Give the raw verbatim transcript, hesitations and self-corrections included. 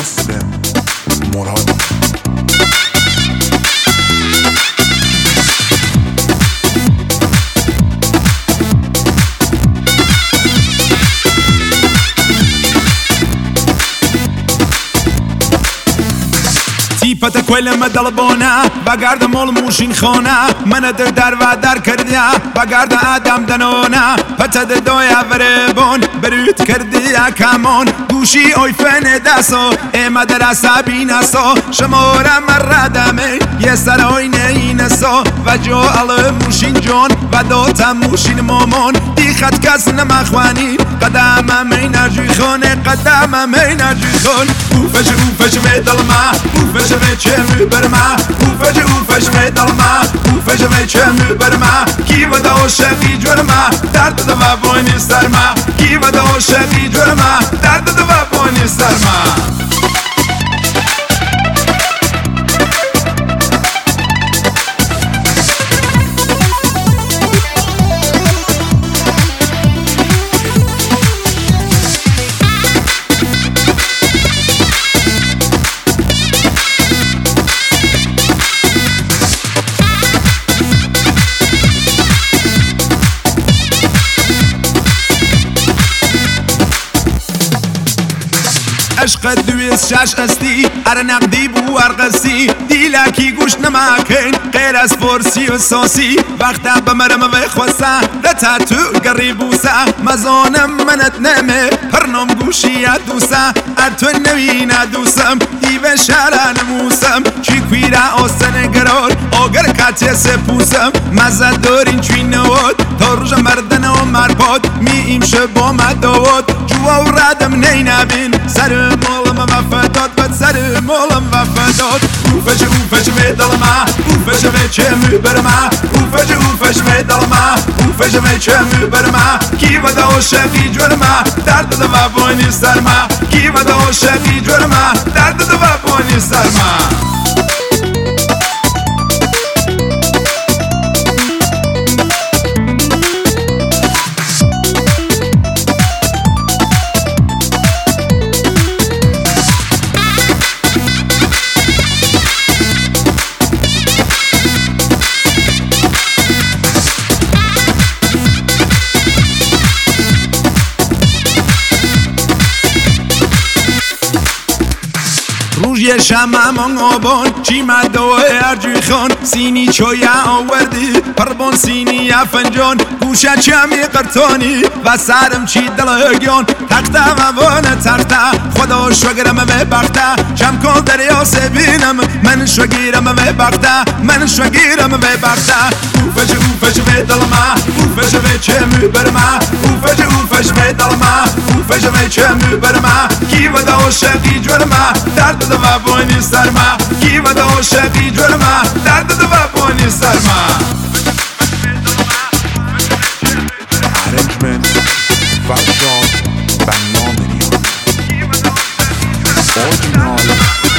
مسلم مرادی. تیپت کلم دلبونه بگرد مال موشین خانه من در در و در کردی بگرد آدم دنونه پتد دویا وربون بروت کردی کمان گوشی اوی فن دستو اما در عصبی نسو شمارم ردمه یه سر آینه این سو و جو ال موشین جون و دوتا موشین مامان دی خط کس نمخوانی قدم می نرجوی خانه قدم می نرجوی خان اوفش اوفش می دلما اوفش می چه برما اوفش اوفش می دلما اوفش می چه برما کی و دو شفی جرما درد دو بانی سرما کی و دو شفی جرما درد دو بانی سرما. عشق دویست شش استی ار نقدی بو ارقصی دیلکی گوش نمکن غیر از فرسی و ساسی وقتا بمرم و خواسته دتا تو گریبوسه مزانم منت نمه پرنم گوشی دوسه ار تو نوینه دوسم دیو شهر نموسم چی کویره آسن گرار آگر کتی سپوسم مزه دارین چوی نواد تا روژ مردن و مرباد می ایمشه با مداد جوا و ردم نینبین سر مولم وفادات بد سر مولم وفادات اوفش اوفش می دلما اوفش می چه می برما اوفش اوفش می دلما اوفش می چه می برما کی و دو شفی جرما درد دو بانی سرما کی و دو شفی جرما درد دو بانی سرما. روژی شمع من آبان چی مدوه ارجوی خان سینی چویه آوردی پربان سینی فنجان گوشه چمی قرطانی و سرم چی دلگیان تخته و وانه تخته خدا شگرم و بخته چم کن دریا سبینم من شگیرم و بخته من شگیرم و بخته اوفش اوفش می دلما اوفش می چه می برما اوفش اوفش می دلما اوفش می چه می برما کی و دو شقی جرما درد دو بانی سرما کی و دو شقی جرما درد دو بانی سرما. Arrangement Farshad Bannamenian Original